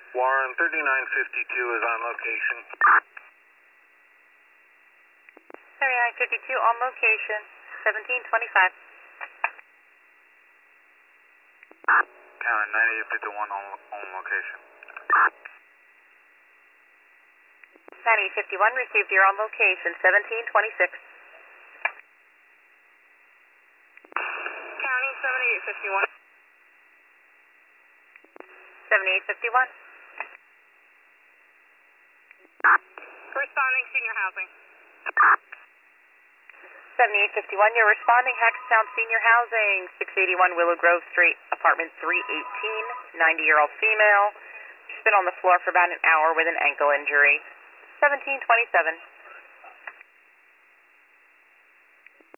Warren, 3952 is on location. 3952 on location, 1725. County 9851 on location. 9851 received, you're on location, 1726. County 7851. 7851. Responding senior housing. 7851, you're responding Hackettstown Senior Housing, 681 Willow Grove Street, apartment 318, 90-year-old female. She's been on the floor for about an hour with an ankle injury. 1727.